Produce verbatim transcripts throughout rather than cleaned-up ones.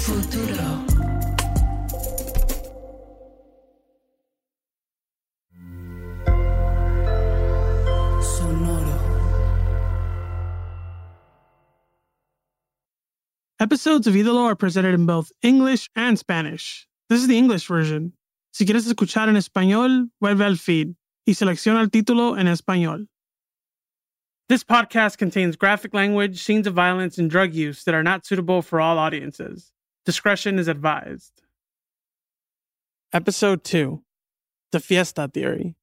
Futuro. Sonoro. Episodes of Ídolo are presented in both English and Spanish. This is the English version. Si quieres escuchar en español, vuelve al feed y selecciona el título en español. This podcast contains graphic language, scenes of violence, and drug use that are not suitable for all audiences. Discretion is advised. Episode two. The Fiesta Theory.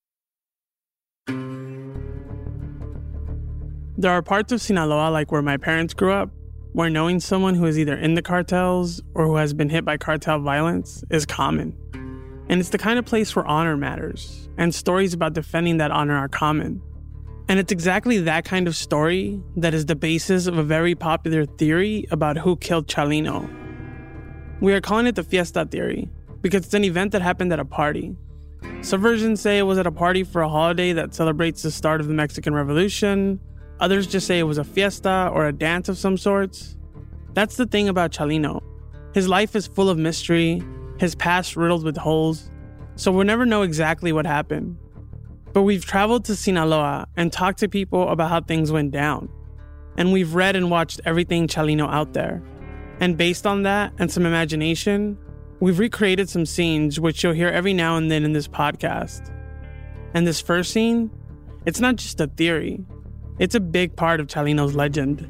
There are parts of Sinaloa, like where my parents grew up, where knowing someone who is either in the cartels or who has been hit by cartel violence is common. And it's the kind of place where honor matters, and stories about defending that honor are common. And it's exactly that kind of story that is the basis of a very popular theory about who killed Chalino. We are calling it the Fiesta Theory because it's an event that happened at a party. Some versions say it was at a party for a holiday that celebrates the start of the Mexican Revolution. Others just say it was a fiesta or a dance of some sorts. That's the thing about Chalino. His life is full of mystery, his past riddled with holes, so we'll never know exactly what happened. But we've traveled to Sinaloa and talked to people about how things went down. And we've read and watched everything Chalino out there. And based on that and some imagination, we've recreated some scenes which you'll hear every now and then in this podcast. And this first scene, it's not just a theory. It's a big part of Chalino's legend.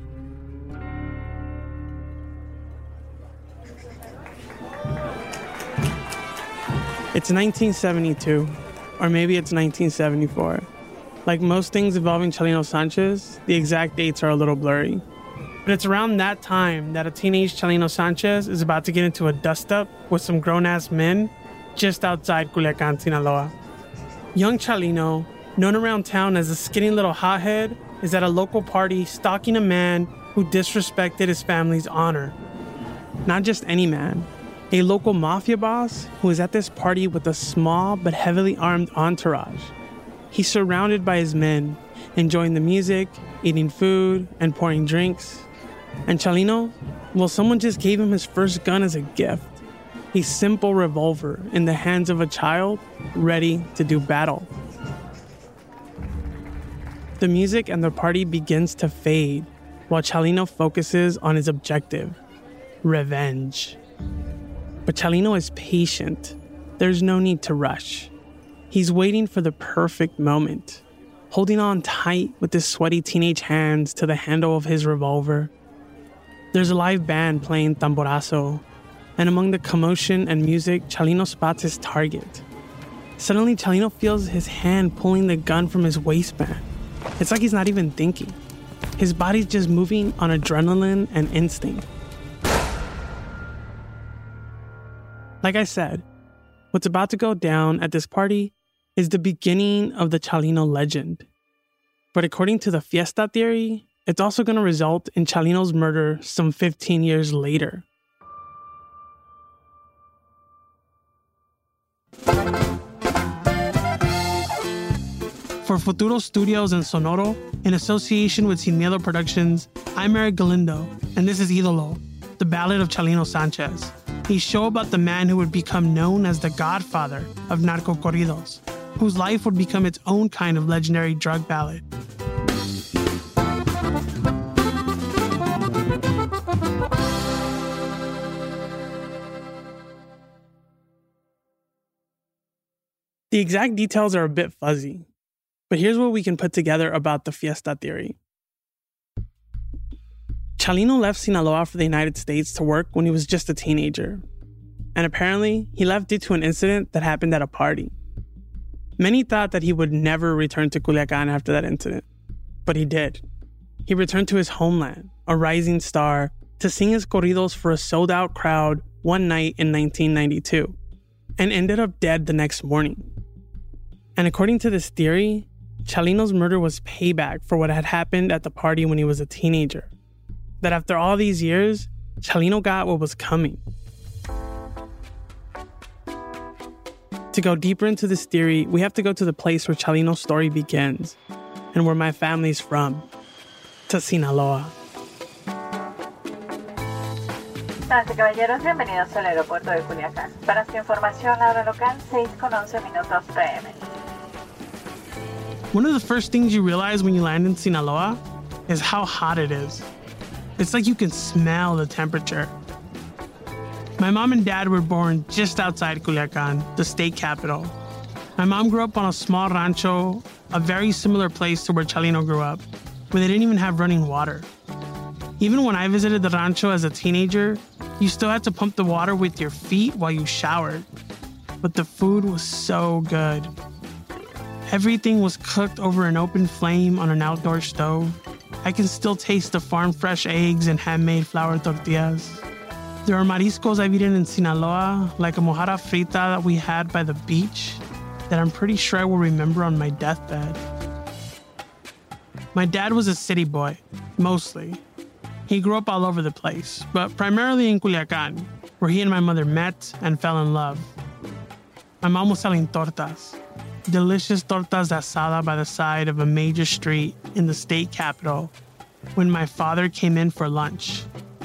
It's nineteen seventy-two. Or maybe it's nineteen seventy-four. Like most things involving Chalino Sanchez, the exact dates are a little blurry. But it's around that time that a teenage Chalino Sanchez is about to get into a dust-up with some grown-ass men just outside Culiacan, Sinaloa. Young Chalino, known around town as a skinny little hothead, is at a local party stalking a man who disrespected his family's honor. Not just any man. A local mafia boss who is at this party with a small but heavily armed entourage. He's surrounded by his men, enjoying the music, eating food, and pouring drinks. And Chalino, well, someone just gave him his first gun as a gift. A simple revolver in the hands of a child ready to do battle. The music and the party begins to fade while Chalino focuses on his objective, revenge. But Chalino is patient. There's no need to rush. He's waiting for the perfect moment, holding on tight with his sweaty teenage hands to the handle of his revolver. There's a live band playing tamborazo, and among the commotion and music, Chalino spots his target. Suddenly, Chalino feels his hand pulling the gun from his waistband. It's like he's not even thinking. His body's just moving on adrenaline and instinct. Like I said, what's about to go down at this party is the beginning of the Chalino legend. But according to the Fiesta Theory, it's also going to result in Chalino's murder some fifteen years later. For Futuro Studios and Sonoro, in association with Sin Miedo Productions, I'm Eric Galindo, and this is Ídolo, the Ballad of Chalino Sanchez. A show about the man who would become known as the godfather of narco corridos, whose life would become its own kind of legendary drug ballad. The exact details are a bit fuzzy, but here's what we can put together about the Fiesta Theory. Chalino left Sinaloa for the United States to work when he was just a teenager. And apparently, he left due to an incident that happened at a party. Many thought that he would never return to Culiacan after that incident. But he did. He returned to his homeland, a rising star, to sing his corridos for a sold-out crowd one night in nineteen ninety-two, and ended up dead the next morning. And according to this theory, Chalino's murder was payback for what had happened at the party when he was a teenager. That after all these years, Chalino got what was coming. To go deeper into this theory, we have to go to the place where Chalino's story begins, and where my family's from, to Sinaloa. Damas y caballeros, bienvenidos al aeropuerto de Culiacán. Para su información, la hora local, seis con once minutos p m. One of the first things you realize when you land in Sinaloa is how hot it is. It's like you can smell the temperature. My mom and dad were born just outside Culiacán, the state capital. My mom grew up on a small rancho, a very similar place to where Chalino grew up, where they didn't even have running water. Even when I visited the rancho as a teenager, you still had to pump the water with your feet while you showered. But the food was so good. Everything was cooked over an open flame on an outdoor stove. I can still taste the farm-fresh eggs and handmade flour tortillas. There are mariscos I've eaten in Sinaloa, like a mojarra frita that we had by the beach, that I'm pretty sure I will remember on my deathbed. My dad was a city boy, mostly. He grew up all over the place, but primarily in Culiacán, where he and my mother met and fell in love. My mom was selling tortas, delicious tortas de asada by the side of a major street in the state capital, when my father came in for lunch.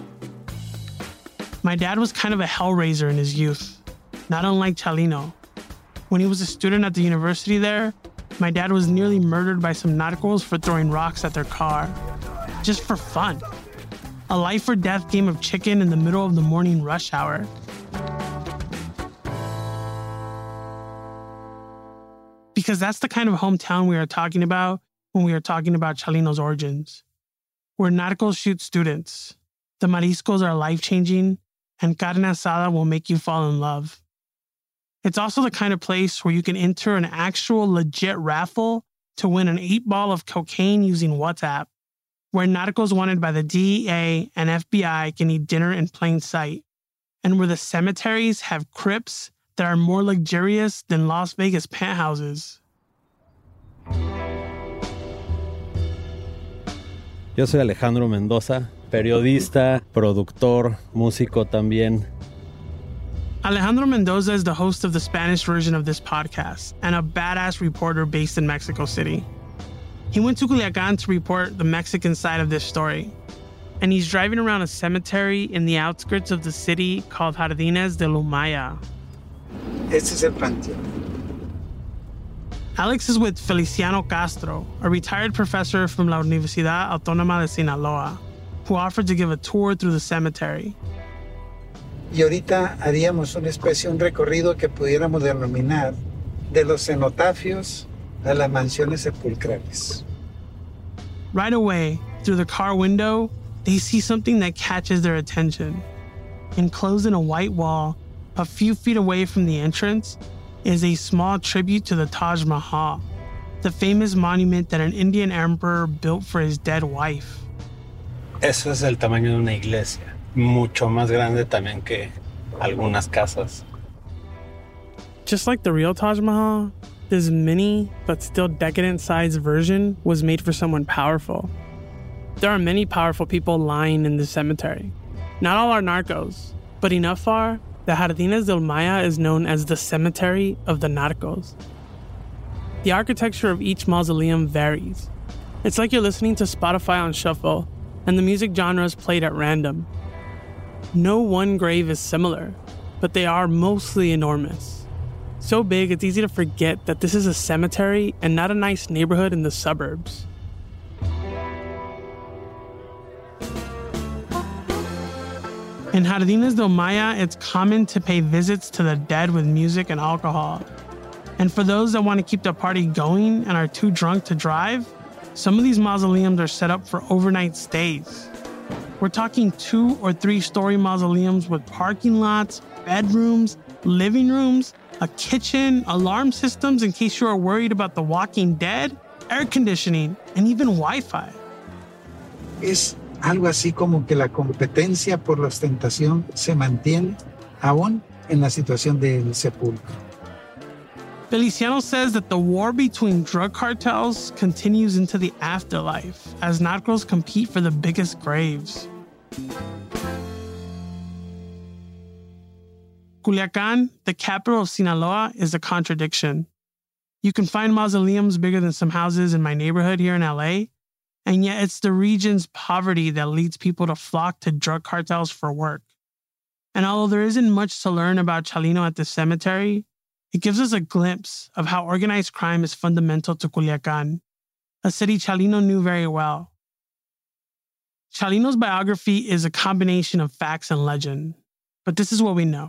My dad was kind of a hellraiser in his youth, not unlike Chalino. When he was a student at the university there, my dad was nearly murdered by some narcos for throwing rocks at their car, just for fun. A life or death game of chicken in the middle of the morning rush hour. Because that's the kind of hometown we are talking about when we are talking about Chalino's origins. Where narcos shoot students, the mariscos are life-changing, and carne asada will make you fall in love. It's also the kind of place where you can enter an actual legit raffle to win an eight ball of cocaine using WhatsApp, where narcos wanted by the D E A and F B I can eat dinner in plain sight, and where the cemeteries have crypts that are more luxurious than Las Vegas penthouses. Yo soy Alejandro Mendoza, periodista, productor, músico también. Alejandro Mendoza is the host of the Spanish version of this podcast and a badass reporter based in Mexico City. He went to Culiacán to report the Mexican side of this story, and he's driving around a cemetery in the outskirts of the city called Jardines de Lumaya. Este es el panteón. Alex is with Feliciano Castro, a retired professor from La Universidad Autónoma de Sinaloa, who offered to give a tour through the cemetery. Y ahorita haríamos una especie, un recorrido que pudiéramos denominar de los cenotafios a las mansiones sepulcrales. Right away, through the car window, they see something that catches their attention. Enclosed in a white wall, a few feet away from the entrance, is a small tribute to the Taj Mahal, the famous monument that an Indian emperor built for his dead wife. Eso es el tamaño de una iglesia, mucho más grande también que algunas casas. Just like the real Taj Mahal, this mini but still decadent-sized version was made for someone powerful. There are many powerful people lying in this cemetery. Not all are narcos, but enough are that Jardines del Maya is known as the cemetery of the narcos. The architecture of each mausoleum varies. It's like you're listening to Spotify on shuffle, and the music genres played at random. No one grave is similar, but they are mostly enormous. So big it's easy to forget that this is a cemetery and not a nice neighborhood in the suburbs. In Jardines del Maya, it's common to pay visits to the dead with music and alcohol. And for those that want to keep the party going and are too drunk to drive, some of these mausoleums are set up for overnight stays. We're talking two or three story mausoleums with parking lots, bedrooms, living rooms, a kitchen, alarm systems in case you are worried about the walking dead, air conditioning, and even Wi-Fi. Es algo así como que la competencia por la ostentación se mantiene aún en la situación del sepulcro. Feliciano says that the war between drug cartels continues into the afterlife as narcos compete for the biggest graves. Culiacán, the capital of Sinaloa, is a contradiction. You can find mausoleums bigger than some houses in my neighborhood here in L A, and yet it's the region's poverty that leads people to flock to drug cartels for work. And although there isn't much to learn about Chalino at this cemetery, it gives us a glimpse of how organized crime is fundamental to Culiacan, a city Chalino knew very well. Chalino's biography is a combination of facts and legend, but this is what we know.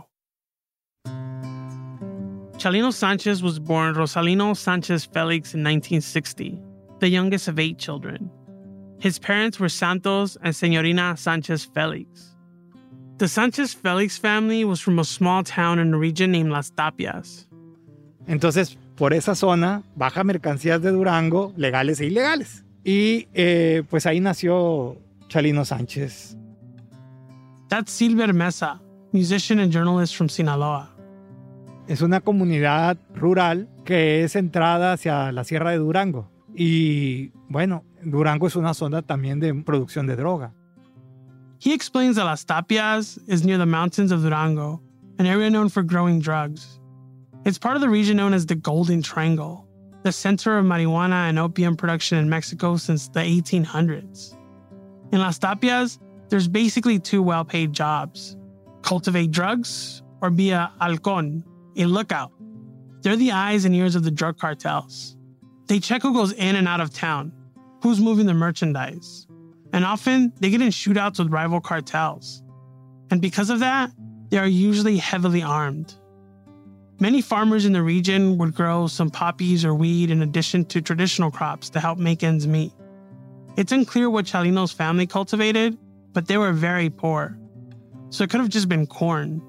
Chalino Sanchez was born Rosalino Sanchez Felix in nineteen sixty, the youngest of eight children. His parents were Santos and Señorina Sanchez Felix. The Sanchez Felix family was from a small town in a region named Las Tapias. Entonces, por esa zona, baja mercancías de Durango, legales e ilegales. Y eh, pues ahí nació Chalino Sánchez. That's Silver Mesa, musician and journalist from Sinaloa. Es una comunidad rural que es centrada hacia la Sierra de Durango. Y bueno, Durango es una zona también de producción de droga. He explains that Las Tapias is near the mountains of Durango, an area known for growing drugs. It's part of the region known as the Golden Triangle, the center of marijuana and opium production in Mexico since the eighteen hundreds. In Las Tapias, there's basically two well-paid jobs: cultivate drugs or be a halcón, a lookout. They're the eyes and ears of the drug cartels. They check who goes in and out of town, who's moving the merchandise, and often they get in shootouts with rival cartels. And because of that, they are usually heavily armed. Many farmers in the region would grow some poppies or weed in addition to traditional crops to help make ends meet. It's unclear what Chalino's family cultivated, but they were very poor, so it could have just been corn.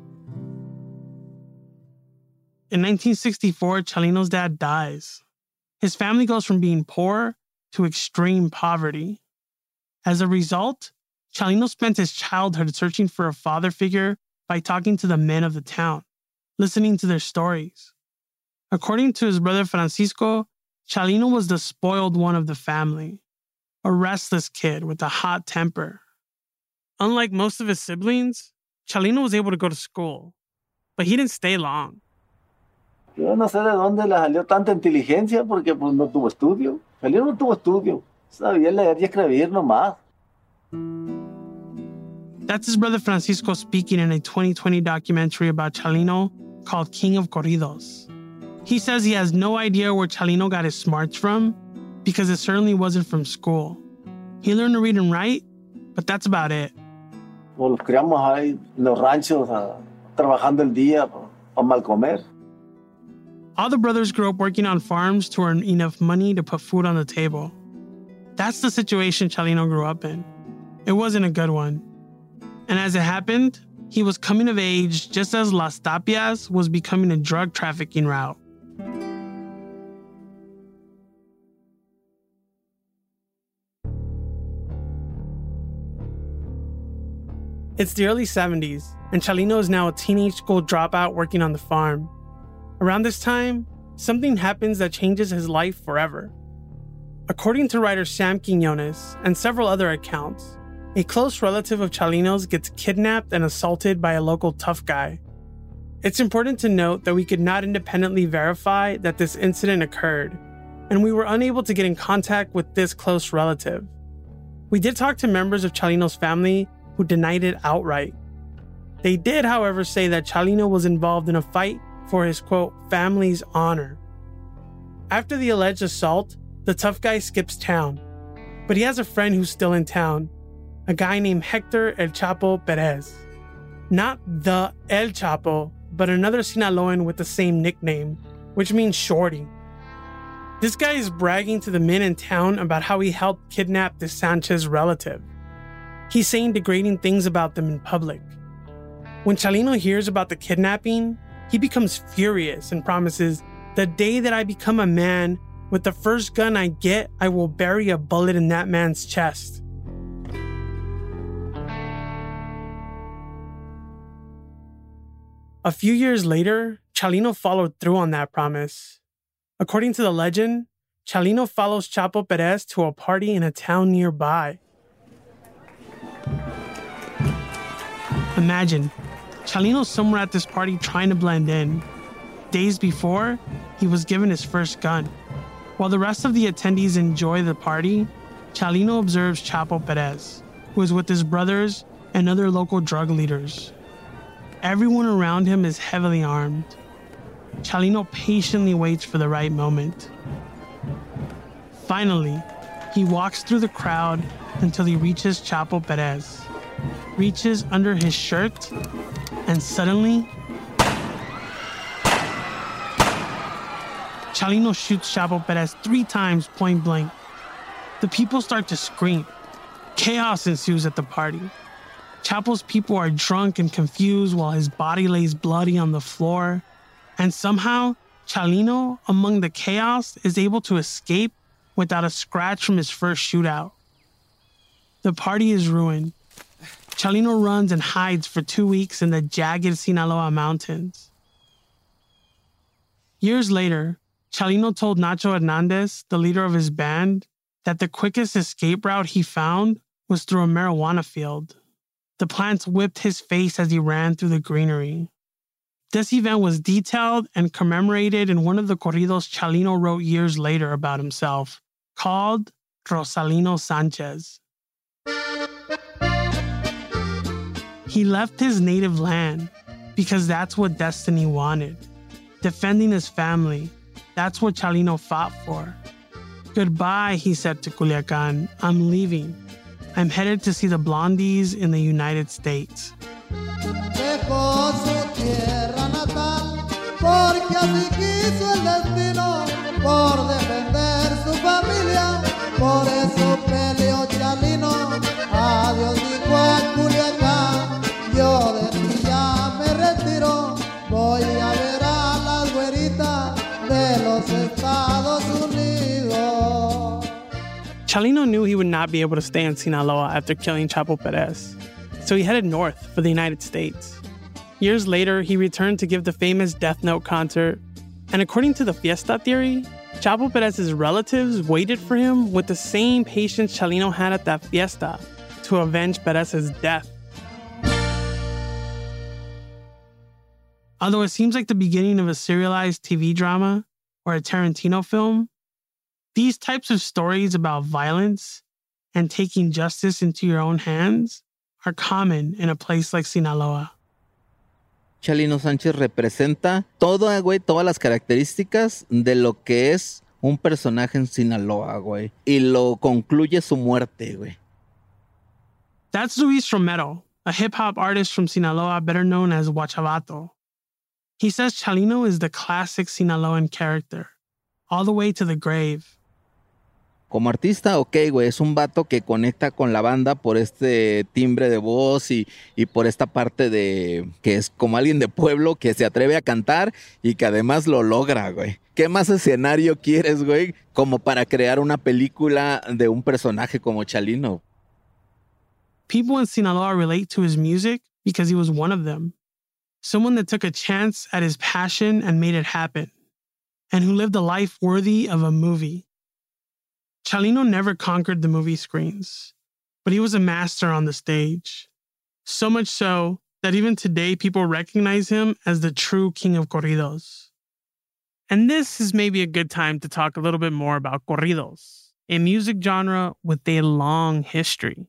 In nineteen sixty-four, Chalino's dad dies. His family goes from being poor to extreme poverty. As a result, Chalino spent his childhood searching for a father figure by talking to the men of the town, listening to their stories. According to his brother Francisco, Chalino was the spoiled one of the family, a restless kid with a hot temper. Unlike most of his siblings, Chalino was able to go to school, but he didn't stay long. Yo no sé de dónde le salió tanta inteligencia porque pues no tuvo estudio. Chalino no tuvo estudio. Sabía leer y escribir nomás. That's his brother Francisco speaking in a twenty twenty documentary about Chalino called King of Corridos. He says he has no idea where Chalino got his smarts from because it certainly wasn't from school. He learned to read and write, but that's about it. Nos los criamos ahí en los ranchos, uh, trabajando el día para mal comer. All the brothers grew up working on farms to earn enough money to put food on the table. That's the situation Chalino grew up in. It wasn't a good one. And as it happened, he was coming of age just as Las Tapias was becoming a drug trafficking route. It's the early seventies, and Chalino is now a teenage school dropout working on the farm. Around this time, something happens that changes his life forever. According to writer Sam Quiñones and several other accounts, a close relative of Chalino's gets kidnapped and assaulted by a local tough guy. It's important to note that we could not independently verify that this incident occurred, and we were unable to get in contact with this close relative. We did talk to members of Chalino's family who denied it outright. They did, however, say that Chalino was involved in a fight for his, quote, family's honor. After the alleged assault, the tough guy skips town, but he has a friend who's still in town, a guy named Hector El Chapo Perez. Not the El Chapo, but another Sinaloan with the same nickname, which means Shorty. This guy is bragging to the men in town about how he helped kidnap the Sanchez relative. He's saying degrading things about them in public. When Chalino hears about the kidnapping, he becomes furious and promises, "The day that I become a man, with the first gun I get, I will bury a bullet in that man's chest." A few years later, Chalino followed through on that promise. According to the legend, Chalino follows Chapo Perez to a party in a town nearby. Imagine, Chalino's somewhere at this party trying to blend in. Days before, he was given his first gun. While the rest of the attendees enjoy the party, Chalino observes Chapo Perez, who is with his brothers and other local drug leaders. everyone around him is heavily armed. Chalino patiently waits for the right moment. Finally, he walks through the crowd until he reaches Chapo Perez, reaches under his shirt, and suddenly, Chalino shoots Chapo Perez three times point blank. The people start to scream. Chaos ensues at the party. Chapo's people are drunk and confused while his body lays bloody on the floor. And somehow, Chalino, among the chaos, is able to escape without a scratch from his first shootout. The party is ruined. Chalino runs and hides for two weeks in the jagged Sinaloa mountains. Years later, Chalino told Nacho Hernandez, the leader of his band, that the quickest escape route he found was through a marijuana field. The plants whipped his face as he ran through the greenery. This event was detailed and commemorated in one of the corridos Chalino wrote years later about himself, called Rosalino Sanchez. He left his native land because that's what destiny wanted. Defending his family, that's what Chalino fought for. Goodbye, he said to Culiacan. I'm leaving. I'm headed to see the Blondies in the United States. Dejó su tierra natal, porque así quiso el destino, por defender su familia, por eso peleó Chalino. Adiós dijo a Culiacán, yo de ti ya me retiro, voy a ver a las güeritas de los Estados Unidos. Chalino knew he would not be able to stay in Sinaloa after killing Chapo Perez, so he headed north for the United States. Years later, he returned to give the famous Death Note concert, and according to the Fiesta theory, Chapo Perez's relatives waited for him with the same patience Chalino had at that fiesta to avenge Perez's death. Although it seems like the beginning of a serialized T V drama or a Tarantino film, these types of stories about violence and taking justice into your own hands are common in a place like Sinaloa. Chalino Sánchez representa todo, güey, todas las características de lo que es un personaje en Sinaloa, güey. Y lo concluye su muerte, güey. That's Luis Romero, a hip-hop artist from Sinaloa better known as Guachavato. He says Chalino is the classic Sinaloan character, all the way to the grave. Como artista, ok, güey, es un vato que conecta con la banda por este timbre de voz y, y por esta parte de que es como alguien de pueblo que se atreve a cantar y que además lo logra, güey. ¿Qué más escenario quieres, güey, como para crear una película de un personaje como Chalino? People in Sinaloa relate to his music because he was one of them. Someone that took a chance at his passion and made it happen, and who lived a life worthy of a movie. Chalino never conquered the movie screens, but he was a master on the stage. So much so that even today people recognize him as the true king of corridos. And this is maybe a good time to talk a little bit more about corridos, a music genre with a long history.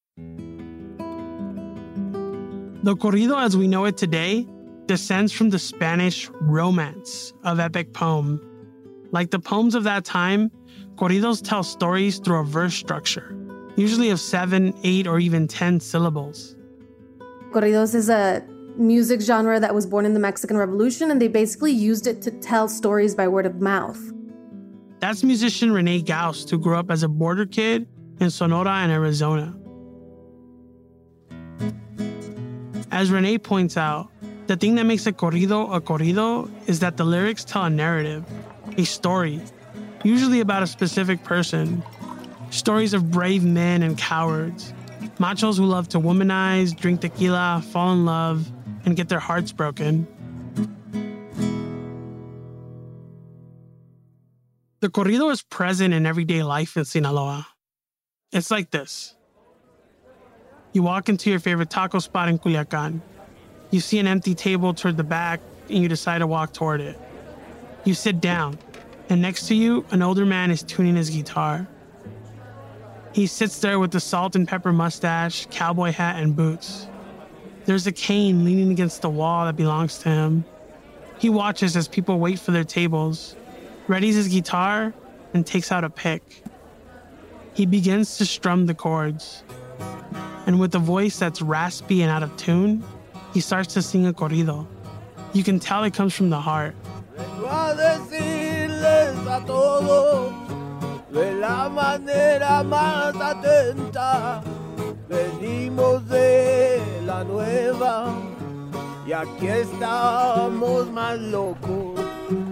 The corrido as we know it today descends from the Spanish romance of epic poem. Like the poems of that time, corridos tell stories through a verse structure, usually of seven, eight, or even ten syllables. Corridos is a music genre that was born in the Mexican Revolution, and they basically used it to tell stories by word of mouth. That's musician Rene Gaust, who grew up as a border kid in Sonora and Arizona. As Rene points out, the thing that makes a corrido a corrido is that the lyrics tell a narrative, a story, usually about a specific person. Stories of brave men and cowards, machos who love to womanize, drink tequila, fall in love, and get their hearts broken. The corrido is present in everyday life in Sinaloa. It's like this. You walk into your favorite taco spot in Culiacan. You see an empty table toward the back, and you decide to walk toward it. You sit down, and next to you, an older man is tuning his guitar. He sits there with the salt and pepper mustache, cowboy hat, and boots. There's a cane leaning against the wall that belongs to him. He watches as people wait for their tables, readies his guitar, and takes out a pick. He begins to strum the chords. And with a voice that's raspy and out of tune, he starts to sing a corrido. You can tell it comes from the heart. Vengo a decirles a todos de la manera más atenta. Venimos de la nueva y aquí estamos más locos.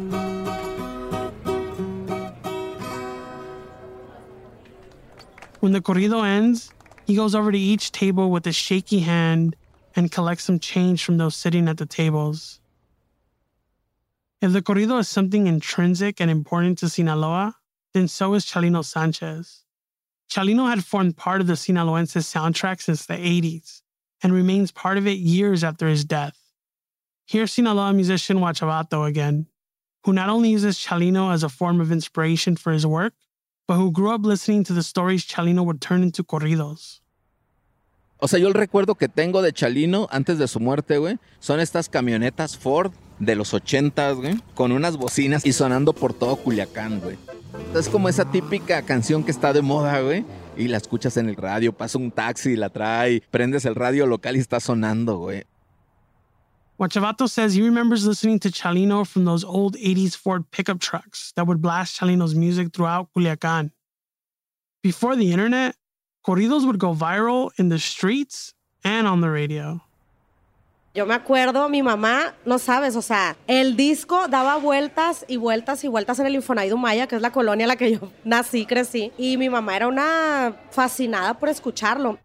When the corrido ends, he goes over to each table with a shaky hand and collects some change from those sitting at the tables. If the corrido is something intrinsic and important to Sinaloa, then so is Chalino Sanchez. Chalino had formed part of the Sinaloense soundtrack since the eighties and remains part of it years after his death. Here's Sinaloa musician Huachavato again, who not only uses Chalino as a form of inspiration for his work, but who grew up listening to the stories Chalino would turn into corridos. O sea, yo el recuerdo que tengo de Chalino antes de su muerte, güey, son estas camionetas Ford de los ochentas, güey, con unas bocinas y sonando por todo Culiacán, güey. Es como esa típica canción que está de moda, güey, y la escuchas en el radio, pasa un taxi y la trae, prendes el radio local y está sonando, güey. Huachavato says he remembers listening to Chalino from those old eighties Ford pickup trucks that would blast Chalino's music throughout Culiacán. Before the internet, corridos would go viral in the streets and on the radio. Yo me acuerdo, mi mamá, no sabes, o sea, el disco daba vueltas y vueltas y vueltas en el Infonavit Maya, que es la colonia en la que yo nací, crecí, y mi mamá era una fascinada por escucharlo.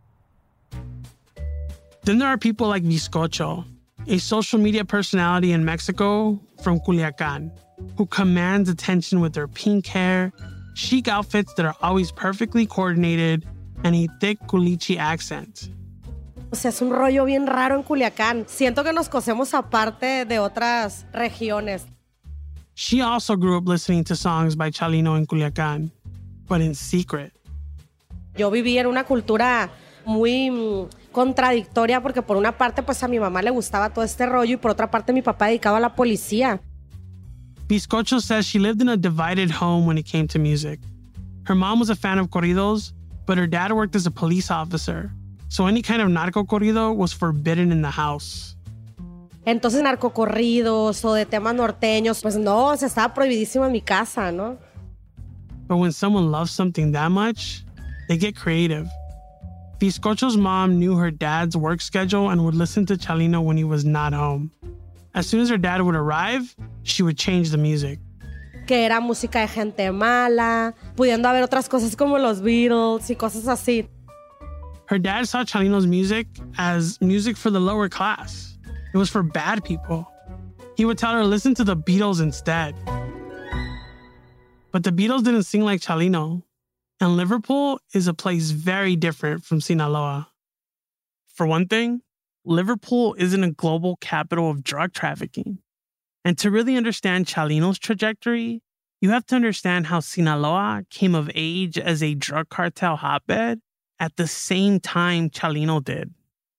Then there are people like Bizcocho, a social media personality in Mexico from Culiacán, who commands attention with their pink hair, chic outfits that are always perfectly coordinated, and a thick culichi accent. O sea, es un rollo bien raro en Culiacán. Siento que nos cosemos aparte de otras regiones. She also grew up listening to songs by Chalino in Culiacán, but in secret. Yo viví en una cultura muy mm, contradictoria porque por una parte pues a mi mamá le gustaba todo este rollo y por otra parte mi papá dedicado a la policía. Bizcocho says she lived in a divided home when it came to music. Her mom was a fan of corridos, but her dad worked as a police officer. So any kind of narco corrido was forbidden in the house. Entonces narcocorridos o de temas norteños, pues no, o sea, estaba prohibidísimo en mi casa, ¿no? But when someone loves something that much, they get creative. Bizcocho's mom knew her dad's work schedule and would listen to Chalino when he was not home. As soon as her dad would arrive, she would change the music. Que era música de gente mala, pudiendo haber otras cosas como los Beatles y cosas así. Her dad saw Chalino's music as music for the lower class. It was for bad people. He would tell her, listen to the Beatles instead. But the Beatles didn't sing like Chalino. And Liverpool is a place very different from Sinaloa. For one thing, Liverpool isn't a global capital of drug trafficking. And to really understand Chalino's trajectory, you have to understand how Sinaloa came of age as a drug cartel hotbed at the same time Chalino did.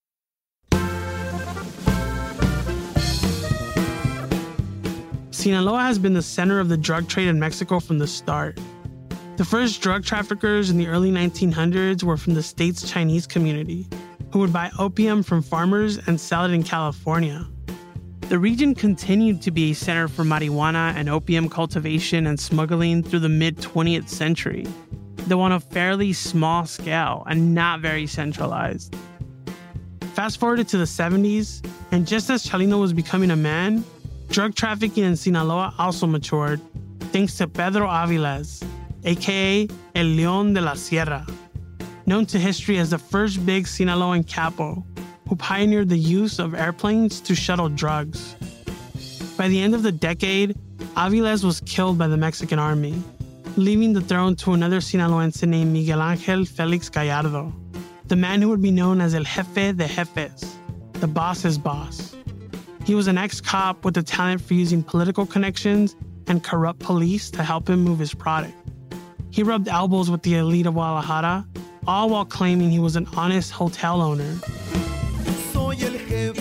Sinaloa has been the center of the drug trade in Mexico from the start. The first drug traffickers in the early nineteen hundreds were from the state's Chinese community, who would buy opium from farmers and sell it in California. The region continued to be a center for marijuana and opium cultivation and smuggling through the mid-twentieth century, though on a fairly small scale and not very centralized. Fast forwarded to the seventies, and just as Chalino was becoming a man, drug trafficking in Sinaloa also matured, thanks to Pedro Aviles, aka El León de la Sierra, known to history as the first big Sinaloan capo, who pioneered the use of airplanes to shuttle drugs. By the end of the decade, Aviles was killed by the Mexican army, leaving the throne to another Sinaloense named Miguel Ángel Félix Gallardo, the man who would be known as El Jefe de Jefes, the boss's boss. He was an ex-cop with a talent for using political connections and corrupt police to help him move his product. He rubbed elbows with the elite of Guadalajara, all while claiming he was an honest hotel owner. Soy el jefe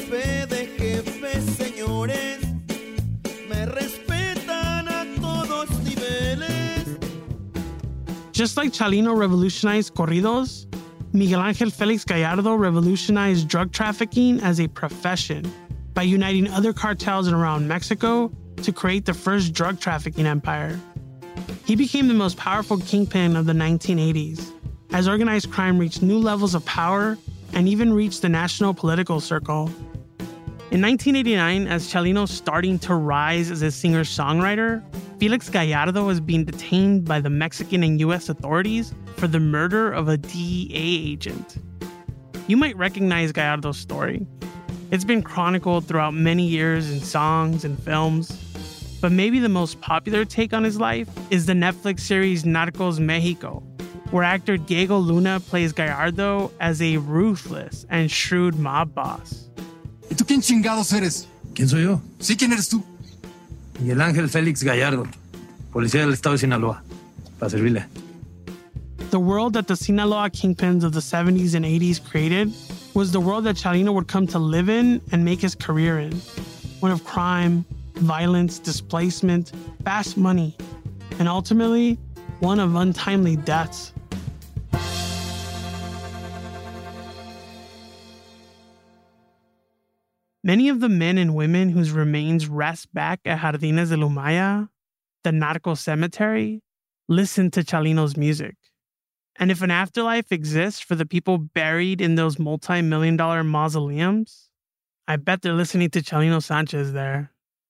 Just like Chalino revolutionized corridos, Miguel Ángel Félix Gallardo revolutionized drug trafficking as a profession by uniting other cartels around Mexico to create the first drug trafficking empire. He became the most powerful kingpin of the nineteen eighties, as organized crime reached new levels of power and even reached the national political circle. In nineteen eighty-nine, as Chalino's starting to rise as a singer-songwriter, Felix Gallardo was being detained by the Mexican and U S authorities for the murder of a D E A agent. You might recognize Gallardo's story. It's been chronicled throughout many years in songs and films, but maybe the most popular take on his life is the Netflix series Narcos Mexico, where actor Diego Luna plays Gallardo as a ruthless and shrewd mob boss. ¿Y tú quién chingados eres? ¿Quién soy yo? Sí, ¿quién eres tú? Miguel Ángel Félix Gallardo, policía del estado de Sinaloa, para servirle. The world that the Sinaloa kingpins of the seventies and eighties created was the world that Chalino would come to live in and make his career in. One of crime, violence, displacement, fast money, and ultimately, one of untimely deaths. Many of the men and women whose remains rest back at Jardines de Lumaya, the narco cemetery, listen to Chalino's music. And if an afterlife exists for the people buried in those multi-million dollar mausoleums, I bet they're listening to Chalino Sanchez there.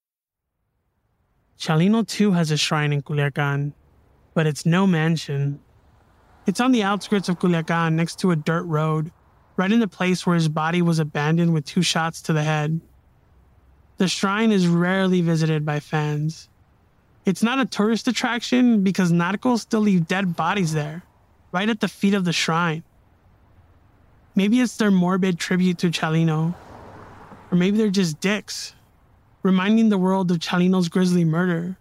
Chalino too has a shrine in Culiacan, but it's no mansion. It's on the outskirts of Culiacan next to a dirt road, right in the place where his body was abandoned with two shots to the head. The shrine is rarely visited by fans. It's not a tourist attraction because narcos still leave dead bodies there, right at the feet of the shrine. Maybe it's their morbid tribute to Chalino, or maybe they're just dicks, reminding the world of Chalino's grisly murder.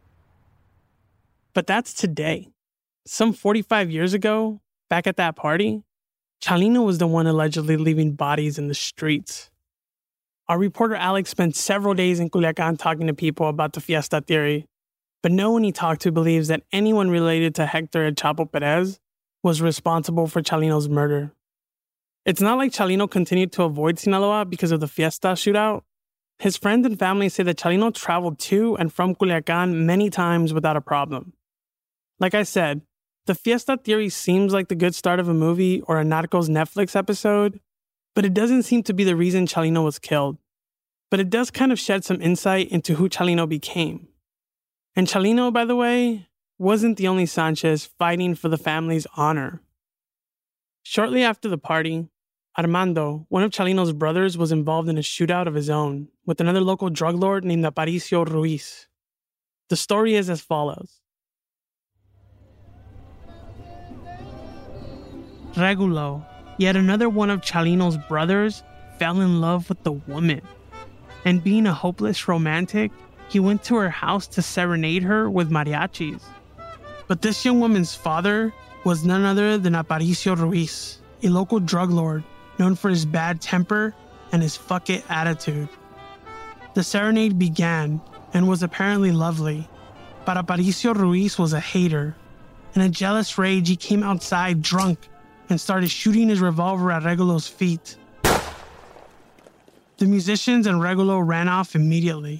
But that's today. Some forty-five years ago, back at that party, Chalino was the one allegedly leaving bodies in the streets. Our reporter Alex spent several days in Culiacan talking to people about the Fiesta theory, but no one he talked to believes that anyone related to Hector El Chapo Perez was responsible for Chalino's murder. It's not like Chalino continued to avoid Sinaloa because of the Fiesta shootout. His friends and family say that Chalino traveled to and from Culiacan many times without a problem. Like I said, the Fiesta theory seems like the good start of a movie or a Narcos Netflix episode, but it doesn't seem to be the reason Chalino was killed. But it does kind of shed some insight into who Chalino became. And Chalino, by the way, wasn't the only Sanchez fighting for the family's honor. Shortly after the party, Armando, one of Chalino's brothers, was involved in a shootout of his own with another local drug lord named Aparicio Ruiz. The story is as follows. Regulo, yet another one of Chalino's brothers, fell in love with the woman. And being a hopeless romantic, he went to her house to serenade her with mariachis. But this young woman's father was none other than Aparicio Ruiz, a local drug lord known for his bad temper and his fuck it attitude. The serenade began and was apparently lovely, but Aparicio Ruiz was a hater. In a jealous rage, he came outside drunk and started shooting his revolver at Regulo's feet. The musicians and Regulo ran off immediately.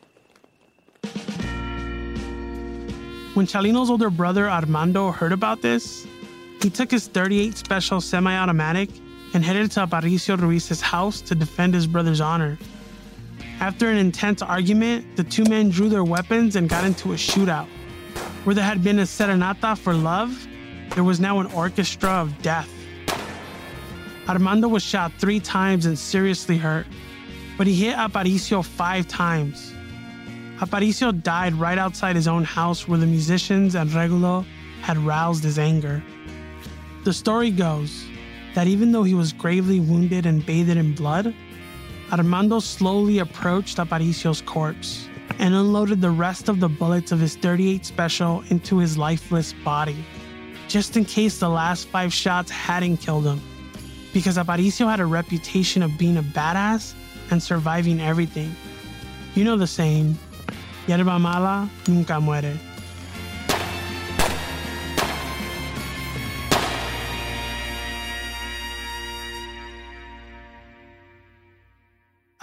When Chalino's older brother Armando heard about this, he took his thirty-eight Special semi-automatic and headed to Aparicio Ruiz's house to defend his brother's honor. After an intense argument, the two men drew their weapons and got into a shootout. Where there had been a serenata for love, there was now an orchestra of death. Armando was shot three times and seriously hurt, but he hit Aparicio five times. Aparicio died right outside his own house where the musicians and Regulo had roused his anger. The story goes that even though he was gravely wounded and bathed in blood, Armando slowly approached Aparicio's corpse and unloaded the rest of the bullets of his thirty-eight Special into his lifeless body, just in case the last five shots hadn't killed him, because Aparicio had a reputation of being a badass and surviving everything. You know the saying, yerba mala nunca muere.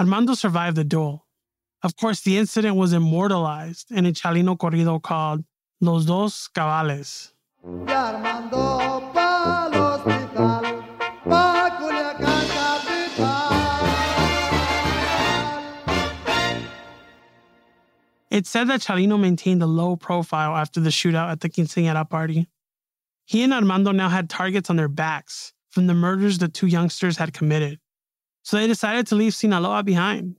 Armando survived the duel. Of course, the incident was immortalized in a Chalino corrido called Los Dos Cabales. Y Armando pa'l hospital, pa' Culiacán capital. It's said that Chalino maintained a low profile after the shootout at the quinceañera party. He and Armando now had targets on their backs from the murders the two youngsters had committed. So they decided to leave Sinaloa behind.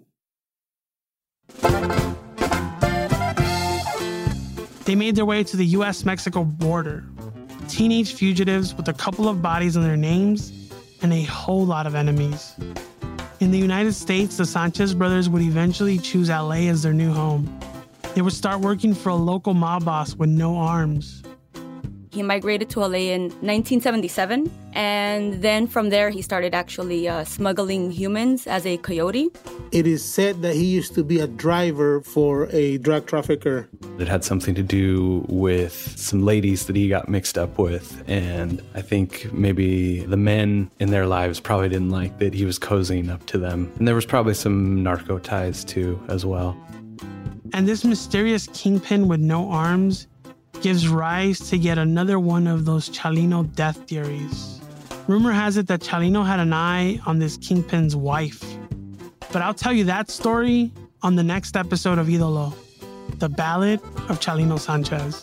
They made their way to the U S Mexico border. Teenage fugitives with a couple of bodies on their names and a whole lot of enemies. In the United States, the Sanchez brothers would eventually choose L A as their new home. They would start working for a local mob boss with no arms. He migrated to L A in nineteen seventy-seven, and then from there he started actually uh, smuggling humans as a coyote. It is said that he used to be a driver for a drug trafficker. It had something to do with some ladies that he got mixed up with, and I think maybe the men in their lives probably didn't like that he was cozying up to them. And there was probably some narco ties too as well. And this mysterious kingpin with no arms gives rise to yet another one of those Chalino death theories. Rumor has it that Chalino had an eye on this kingpin's wife. But I'll tell you that story on the next episode of Idolo, the Ballad of Chalino Sanchez.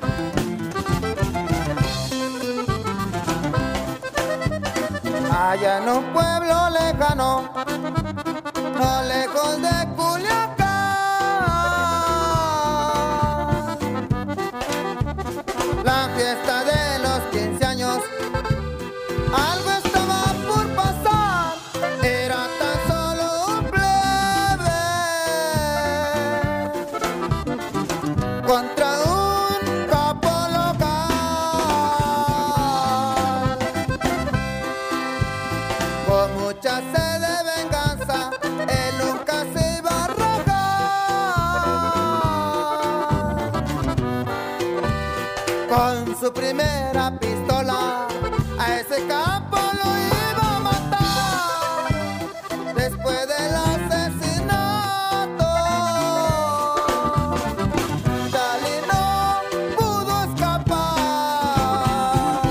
Allá en un pueblo lejano, no lejos de Culiacán, la fiesta de los quince años, algo estaba por pasar, era tan solo un plebe contra un capo local, con mucha sed de venganza, él nunca se iba a rajar. Con su primera pistola a ese capo lo iba a matar. Después del asesinato, Chalino pudo escapar.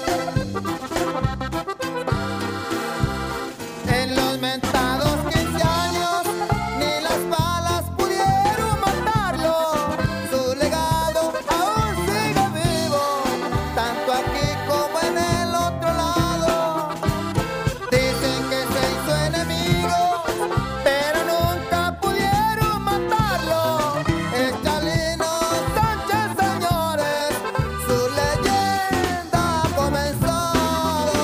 En los mentados quince años, ni las balas pudieron matarlo. Su legado aún sigue vivo, tanto aquí como en el otro lado. Dicen que se hizo enemigo, pero nunca pudieron matarlo. El Chalino Sánchez, señores, su leyenda ha comenzado.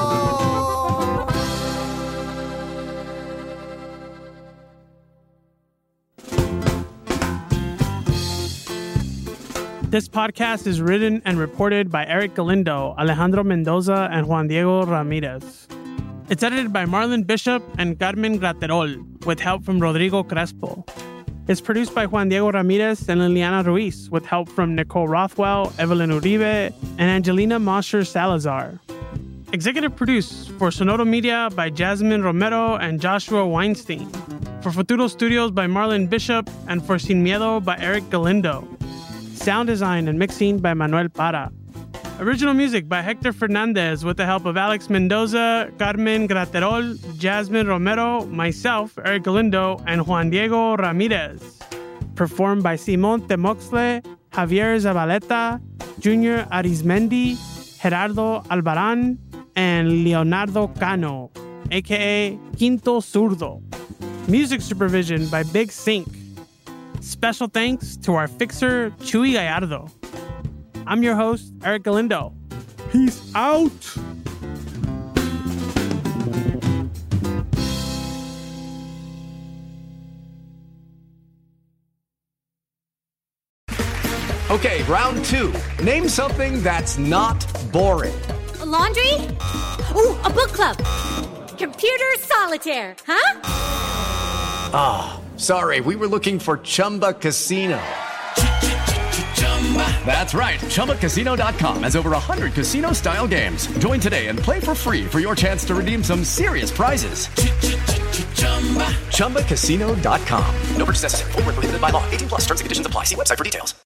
This podcast is written and reported by Eric Galindo, Alejandro Mendoza, and Juan Diego Ramirez. It's edited by Marlon Bishop and Carmen Graterol, with help from Rodrigo Crespo. It's produced by Juan Diego Ramirez and Liliana Ruiz, with help from Nicole Rothwell, Evelyn Uribe, and Angelina Mosher Salazar. Executive produced for Sonoro Media by Jasmine Romero and Joshua Weinstein. For Futuro Studios by Marlon Bishop, and for Sin Miedo by Eric Galindo. Sound design and mixing by Manuel Para. Original music by Hector Fernandez with the help of Alex Mendoza, Carmen Graterol, Jasmine Romero, myself, Eric Galindo, and Juan Diego Ramirez. Performed by Simon Temoxle, Javier Zabaleta, Junior Arizmendi, Gerardo Albaran, and Leonardo Cano, aka Quinto Zurdo. Music supervision by Big Sync. Special thanks to our fixer, Chuy Gallardo. I'm your host, Eric Galindo. Peace out! Okay, round two. Name something that's not boring. A laundry? Ooh, a book club. Computer solitaire, huh? Ah, oh, sorry, we were looking for Chumba Casino. That's right, Chumba Casino dot com has over one hundred casino-style games. Join today and play for free for your chance to redeem some serious prizes. chumba casino dot com. No purchase necessary. Void where prohibited by law. eighteen plus terms and conditions apply. See website for details.